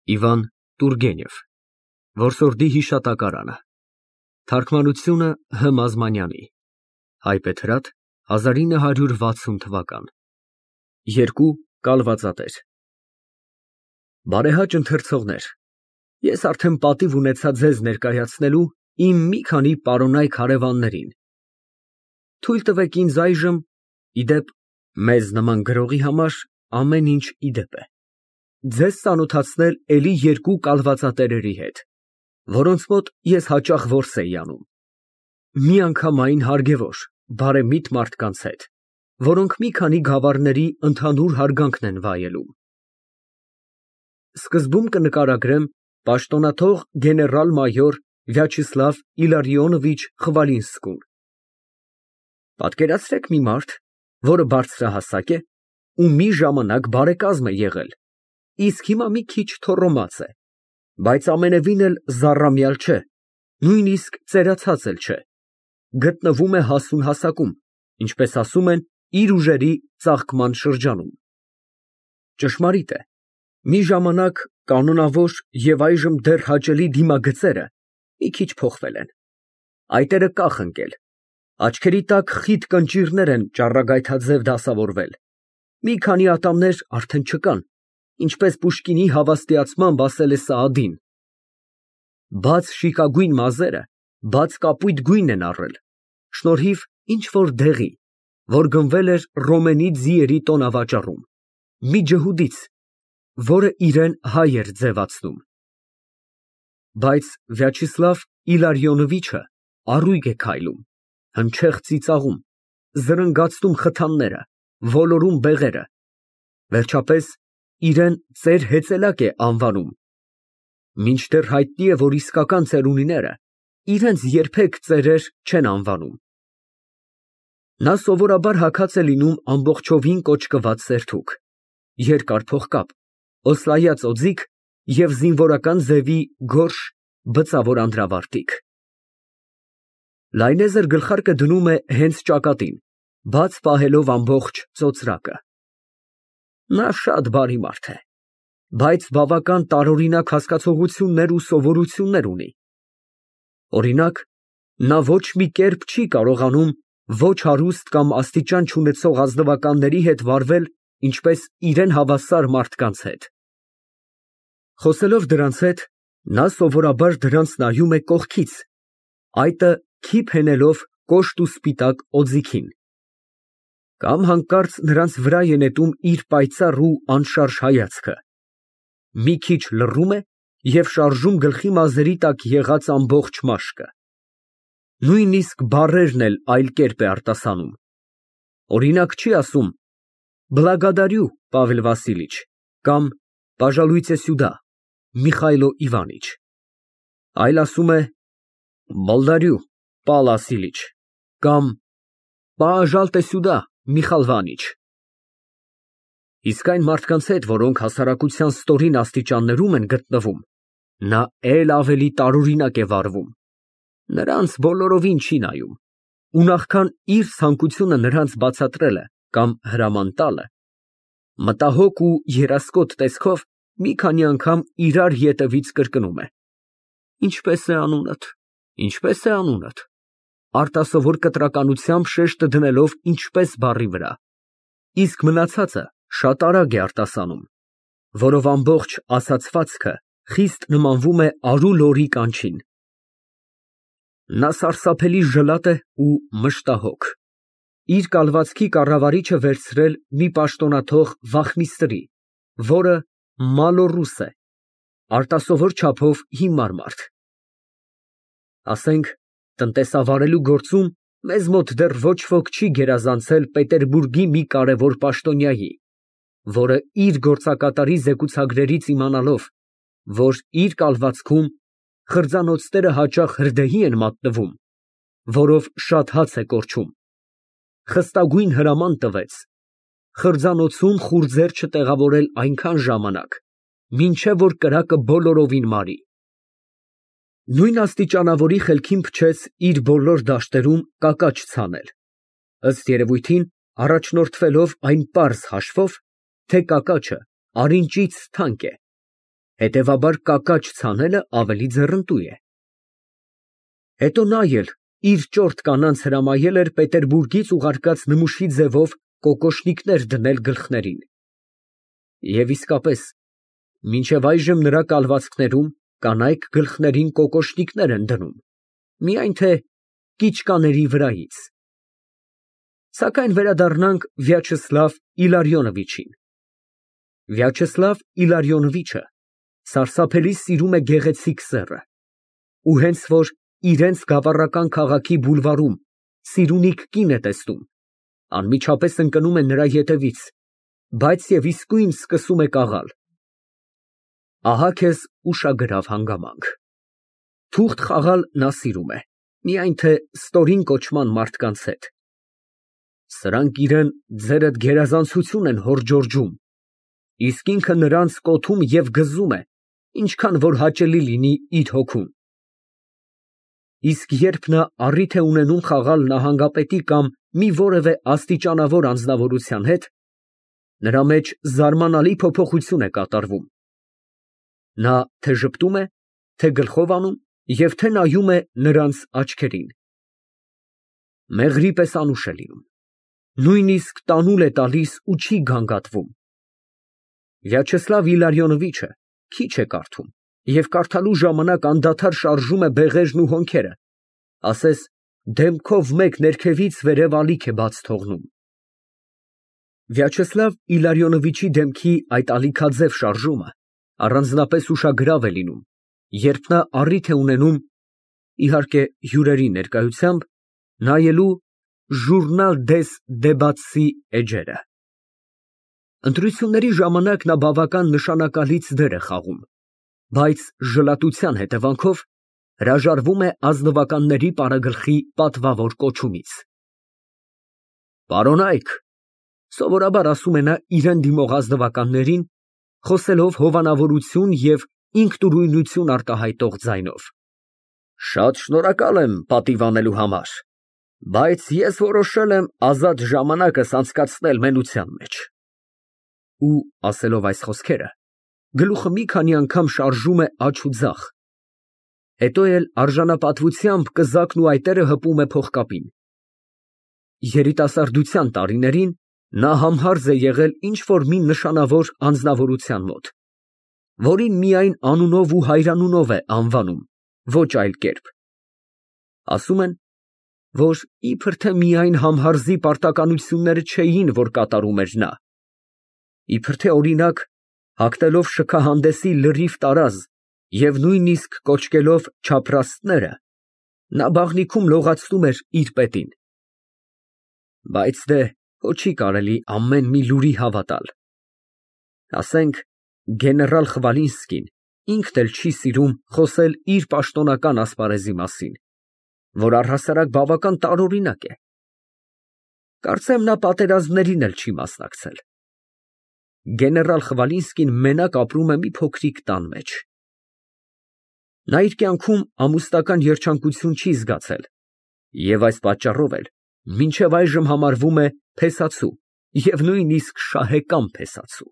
Իվան Տուրգենև, Որսորդի հիշատակարանը, թարգմանությունը Հ. Մազմանյանի, Հայբեթրատ 1960 թվական, 2 կալվածատեր։ Բարեհաճ ընթերցողներ, ես արդեն պատիվ ունեցա ձեզ ներկայացնելու իմ մի քանի պարոնայք հարևաններին։ Թույլ տվեք ինձ այժմ, իդեպ, մեզ նման գրողի համար ամեն ինչ իդեպ է, ձեզ ծանոթացնել էլի երկու կալվածատերերի հետ, որոնց մոտ ես հաճախ որս էի անում, միանգամայն հարգևոր, բարեմիտ մարդկանց հետ, որոնք մի քանի գավառների ընդհանուր հարգանքն են վայելում։ Սկզբում կնկարագրեմ պաշտոնաթող գեներալ֊մայոր Վյաչեսլավ Իլարիոնովիչ Խվալինսկուն։ Պատկերացրեք մի մարդ, որը բարձրահասակ է ու մի ժամանակ բարեկազմ է եղել, իսկ հիմա մի քիչ թոռոմաց է, բայց ամենևին էլ զառամյալ չէ, նույնիսկ ծերացած էլ չէ, գտնվում է հասուն հասակում, ինչպես ասում են, իր ուժերի ծաղկման շրջանում։ Ճշմարիտ է, մի ժամանակ կանոնավոր և այժմ դեռ հաճելի դիմագծերը մի քիչ փոխվել են, այտերը կախ ընկել, աչքերի տակ խիտ կնճիռներ են ճառագայթաձև դասավորվել, մի քանի ատամներ արդեն չկան, ինչպես Պուշկինի հավաստիացմամբ ասել է Սաադին. բաց շիկագույն մազերը բաց կապույտ գույն են առել, շնորհիվ ինչ֊որ դեղի, որ գնվել էր Ռոմենի ձիերի տոնավաճառում, մի ջհուդից, որը իրեն հայ էր ձևացնում։ Բայց Վյաչեսլավ Իլարիոնովիչը առույգ է քայլում, հնչեղ ծիծաղում, զրնգացնում խթանները, ոլորում բեղերը, վերջապես իրեն ծեր հեծելակ է անվանում, մինչդեռ հայտնի է, որ իսկական ծերունիները իրենց երբեք ծերեր չեն անվանում։ Նա սովորաբար հագած է լինում ամբողջովին կոճկված սերթուք, երկար փողկապ, օսլայած օձիք և զինվորական ձևի գորշ բծավոր անդրավարտիք։ Լայնեզր գլխարկը դնում է հենց ճակատին, բաց պահելով ամբողջ ծոծրակը։ Նա շատ բարի մարդ է, բայց բավական տարօրինակ հասկացողություններ ու սովորություններ ունի։ Օրինակ, նա ոչ մի կերպ չի կարողանում ոչ հարուստ կամ աստիճան չունեցող ազնվականների հետ վարվել, ինչպես իրեն հավասար մարդկանց հետ։ Խոսելով դրանց հետ, նա սովորաբար դրանց նայում է կողքից, այտը քիփ հենելով կոշտ ու սպիտակ օձիքին, կամ հանկարծ նրանց վրա է նետում իր պայծառ ու անշարժ հայացքը, մի քիչ լռում է և շարժում գլխի մազերի տակ եղած ամբողջ մաշկը։ Նույնիսկ բառերն էլ այլ կերպ է արտասանում, օրինակ չի ասում «Բլագադարյու, Պավել Վասիլիչ» կամ «Պաժալույցե սյուդա, Միխայլո Իվանիչ», այլ ասում է «Բոլդարյու, Պալ Ասիլիչ» կամ «Պաժալտե սյուդա, Միխալ Վանիչ»։ Իսկ այն մարդկանց հետ, որոնք հասարակության ստորին աստիճաններում են գտնվում, նա էլ ավելի տարօրինակ է վարվում, նրանց բոլորովին չի նայում, ու նախքան իր ցանկությունը նրանց բացատրելը կամ հրաման տալը, մտահոգ ու երասկոտ տեսքով մի քանի անգամ իրար ետևից կրկնում է. «Ինչպե՞ս է անունդ, ինչպե՞ս է անունդ», արտասովոր կտրականությամբ շեշտը դնելով «ինչպես» բառի վրա, իսկ մնացածը շատ արագ է արտասանում, որով ամբողջ ասացվածքը խիստ նմանվում է արու լորի կանչին։ Նա սարսափելի ժլատ է ու մշտահոգ, իր կալվածքի կառավարիչը վերցրել մի պաշտոնաթող վախմիստրի, որը մալոռուս է, արտասովոր չափով հիմար մարդ։ Ասենք, տնտեսավարելու գործում մեզ մոտ դեռ ոչ ոք չի գերազանցել Պետերբուրգի մի կարևոր պաշտոնյայի, որը իր գործակատարի զեկուցագրերից իմանալով, որ իր կալվածքում խրձանոցները հաճախ հրդեհի են մատնվում, որով շատ հաց է կորչում, խստագույն հրաման տվեց խրձանոցում խուրձեր չտեղավորել այնքան ժամանակ, մինչև որ կրակը բոլորովին մարի։ Նույն աստիճանավորի խելքին փչեց իր բոլոր դաշտերում կակաչ ցանել, ըստ երևույթին առաջնորդվելով այն պարզ հաշվով, թե կակաչը արինճից թանկ է, Հետևաբար կակաչ ցանելը ավելի ձեռնտու է։ Հետո նա էլ իր ճորտ կանանց հրամայել էր Պետերբուրգից ուղարկած նմուշի ձևով կոկոշնիկներ դնել գլխներին։ Եվ իսկապես, մինչև այժմ նրա կալվածքներում կանայք գլխներին կոկոշնիկներ են դնում, միայն թե կիճկաների վրայից։ Սակայն վերադառնանք Վյաչեսլավ Իլարյոնովիչին։ Վյաչեսլավ Իլարյոնովիչը սարսափելի սիրում է գեղեցիկ սեռը, ու հենց որ իրենց գավառական քաղաքի բուլվարում սիրունիկ կին է տեսնում, անմիջապես ընկնում է նրա ետևից, բայց և իսկույն սկսում է կաղալ։ Ահա քեզ ուշագրավ հանգամանք։ Թուղթ խաղալ նա սիրում է, միայն թե ստորին կոչման մարդկանց հետ։ Սրանք իրան ձերդ գերազանցություն են հորդորում, իսկ ինքը նրանց կոթում և գզում է, ինչքան որ հաճելի լինի իր հոգուն։ Իսկ երբ նա առիթ է ունենում խաղալ նահանգապետի կամ մի որևէ աստիճանավոր անձնավորության հետ, նրա մեջ զարմանալի փոփոխություն է կատարվում։ Նա թե ժպտում է, թե գլխով անում և թե նայում է նրանց աչքերին։ Մեղրի պես անուշ է լինում, նույնիսկ տանուլ է տալիս ու չի գանգատվում։ Վյաչեսլավ Իլարյոնովիչը քիչ է կարդում և կարդալու ժամանակ անդադար շարժում է բեղերն ու հոնքերը, ասես դեմքով մեկ ներքևից վերև ալիք է բաց թողնում։ Վյաչեսլավ Իլարյոնովիչի դեմքի այդ ալիքաձև շարժումը առանձնապես ուշագրավ է լինում, երբ նա առիթ է ունենում, իհարկե հյուրերի ներկայությամբ, նայելու Ժուրնալ դես դեբատսի էջերը։ Ընտրությունների ժամանակ նա բավական նշանակալից դեր է խաղում, բայց ժլատության հետևանքով հրաժարվում է ազնվականների պարագլխի պատվավոր կոչումից։ Պարոնայք, սովորաբար ասում է նա իրան դիմող ազնվականներին, խոսելով հովանավորություն և ինքնուրույնություն արտահայտող ձայնով։ Շատ շնորհակալ եմ պատիվ անելու համար, բայց ես որոշել եմ ազատ ժամանակս անցկացնել մենության մեջ։ Ու ասելով այս խոսքերը, գլուխը մի քանի անգամ շարժում է աջ ու ձախ, հետո էլ արժանապատվությամբ կզակն ու այտերը հպում է փողկապին։ Երիտասարդության տարիներին նա համհարձ է եղել ինչ֊որ մի նշանավոր անձնավորության մոտ, որին միայն անունով ու հայրանունով է անվանում, ոչ այլ կերպ։ Ասում են, որ իբր թե միայն համհարձի պարտականությունները չէին, որ կատարում էր նա, իբր թե օրինակ, հագնելով շքահանդեսի լրիվ տարազ և նույնիսկ կոչկելով չափրաստները, նա բաղնիքում լողացնում էր իր պետին։ Բայց դե հո չի կարելի ամեն մի լուրի հավատալ։ Ասենք, գեներալ Խվալինսկին ինքն էլ չի սիրում խոսել իր պաշտոնական ասպարեզի մասին, որ առհասարակ բավական տարօրինակ է։ Կարծեմ նա պատերազմներին էլ չի մասնակցել։ Գեներալ Խվալինսկին մենակ ապրում է մի փոքրիկ տան մեջ։ Նա իր կյանքում ամուսնական երջանկություն չի զգացել և այս պատճառով էլ մինչև այժմ համարվում է փեսացու և նույնիսկ շահեկան փեսացու։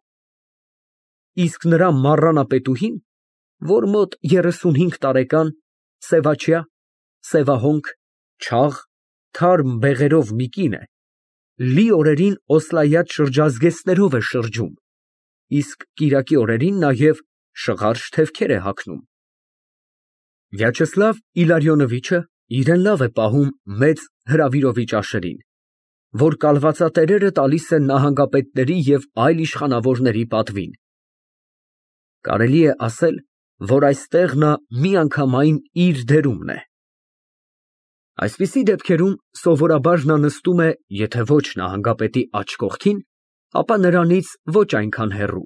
Իսկ նրա մառանապետուհին, որ մոտ 35 տարեկան, սևաչյա, սևահոնք, չաղ, թարմ բեղերով մի կին է, լի օրերին Օսլայած շրջազգեստներով է շրջում, իսկ կիրակի օրերին նաև շղարջ թևքեր է հագնում։ Վյաչեսլավ Իլարյոնովիչը իրեն լավ է պահում մեծ հրավիրովի ճաշերին, որ կալվածատերերը տալիս են նահանգապետների և այլ իշխանավորների պատվին։ Կարելի է ասել, որ այստեղ նա միանգամայն իր դերումն է։ Այսպիսի դեպքերում սովորաբար նա նստում է, եթե ոչ նահանգապետի աջ կողքին, ապա նրանից ոչ այնքան հեռու։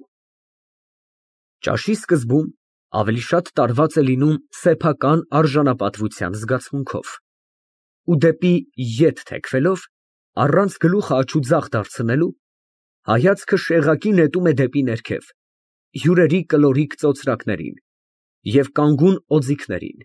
Ճաշի սկզբում ավելի շատ տարված է լինում սեփական արժանապատվության զգացմունքով, ու դեպի ետ թեքվելով, առանց գլուխը աջ ու ձախ դարձնելու, հայացքը շեղակի նետում է դեպի ներքև, հյուրերի կլորիկ ծոծրակներին և կանգուն օձիքներին։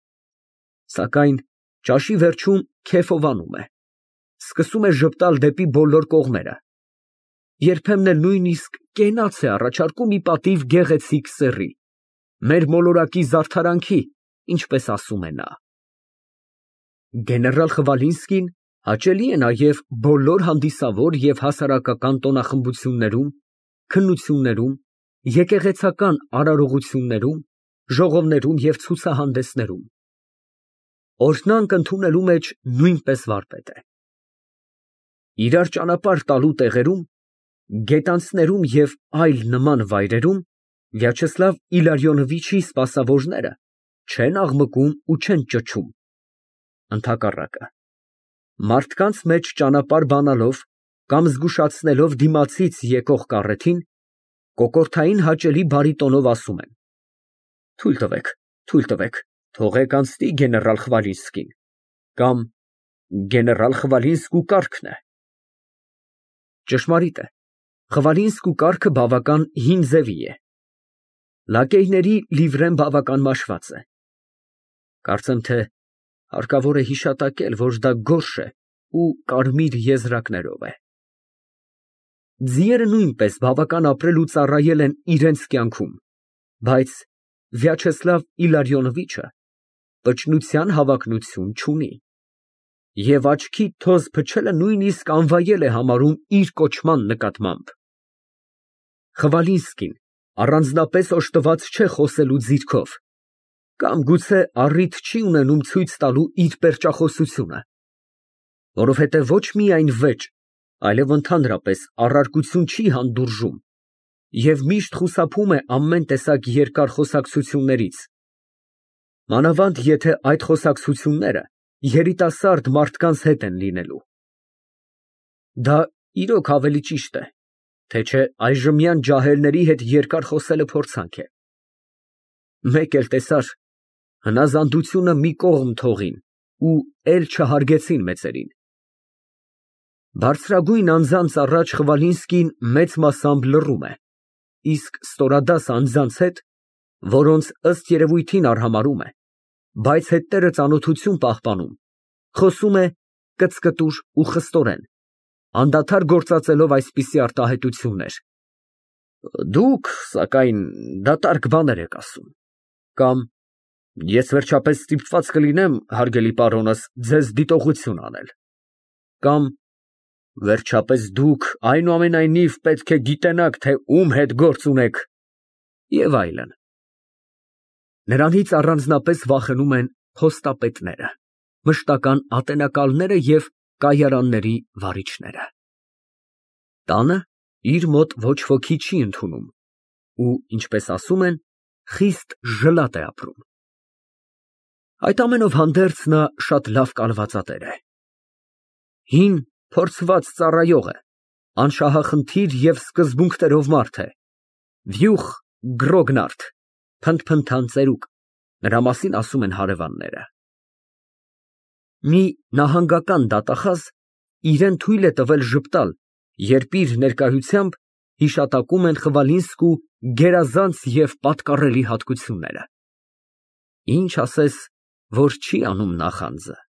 Սակայն ճաշի վերջում քեֆովանում է, սկսում է ժպտալ դեպի բոլոր կողմերը, երբեմն էլ նույնիսկ կենաց է առաջարկում ի պատիվ գեղեցիկ սեռի, մեր մոլորակի զարդարանքի, ինչպես ասում է նա։ Գեներալ Խվալինսկին հաճելի է նաև բոլոր հանդիսավոր և հասարակական տոնախմբություններում, քննություններում, եկեղեցական արարողություններում, ժողովներում և ցուցահանդեսներում։ Օրհնանք ընդունելու մեջ նույնպես վարպետ է։ Իրար ճանապարհ տալու տեղերում, գետանցներում և այլ նման վայրերում Վյաչեսլավ Իլարյոնովիչի սպասավորները չեն աղմկում ու չեն ճչում, ընդհակառակը, մարդկանց մեջ ճանապարհ բանալով կամ զգուշացնելով դիմացից եկող կառեթին, կոկորդային հաճելի բարիտոնով ասում են. Թույլ տվեք, թողեք անցնի գեներալ Խվալինսկին, կամ գեներալ Խվալինսկու կառքն է։ Ճշմարիտ է, Խվալինսկու կառքը բավական հին ձևի է։ Լակեյների լիվրեն բավական մաշված է։ Կարծեմ, թե հարկավոր է հիշատակել, որ դա գորշ է ու կարմիր եզրակներով է։ Ձիերը նույնպես բավական ապրել ու ծառայել են իրենց կյանքում, բայց Վյաչեսլավ Իլարյոնովիչը պճնության հավակնություն չունի և աչքի թոզ փչելը նույնիսկ անվայել է համարում իր կոչման նկատմամբ։ Խվալինսկին առանձնապես օժտված չէ խոսելու ձիրքով, կամ գուցե առիթ չի ունենում ցույց տալու իր պերճախոսությունը, որովհետև ոչ միայն վեճ, այլև ընդհանրապես առարկություն չի հանդուրժում և միշտ խուսափում է ամեն տեսակ երկար խոսակցություններից, մանավանդ եթե այդ խոսակցությունները երիտասարդ մարդկանց հետ են լինելու։ Դա իրոք ավելի ճիշտ է, թե չէ այժմյան ջահելների հետ երկար խոսելը փորձանք է։ Մեկ էլ տեսար, հնազանդությունը մի կողմ թողին ու էլ չհարգեցին մեծերին։ Բարձրագույն անձանց առաջ Խվալինսկին մեծ մասամբ լռում է, իսկ ստորադաս անձանց հետ, որոնց ըստ երևույթին արհամարհում է, բայց հետները ծանոթություն պահպանում, խոսում է կծկտուր ու խստորեն, անդադար գործածելով այսպիսի արտահայտություններ. Դուք, սակայն, դատարկ բաներ եք ասում, կամ ես վերջապես ստիպված կլինեմ, հարգելի պարոնս, ձեզ դիտողություն անել, կամ վերջապես դուք այնուամենայնիվ պետք է գիտենաք, թե ում հետ գործ ունեք, և այլն։ Նրանից առանձնապես վախենում են փոստապետները, մշտական ատենակալները և կայարանների վարիչները։ Տանը իր մոտ ոչ ոքի չի ընդունում ու, ինչպես ասում են, խիստ ժլատ է ապրում։ Այդ ամենով հանդերձ նա շատ լավ կալվածատեր է։ Հին, փորձված ծառայող է, անշահախնդիր և սկզբունքներով մարդ է, վյուղ գրոգնարդ, փնթփնթան ծերուկ, նրա մասին ասում են հարևանները։ Մի նահանգական դատախազ իրեն թույլ է տվել ժպտալ, երբ իր ներկայությամբ հիշատակում են Խվալինսկու գերազանց և պատկառելի հատկությունները։ Ինչ ասես, որ չի անում նախանձը։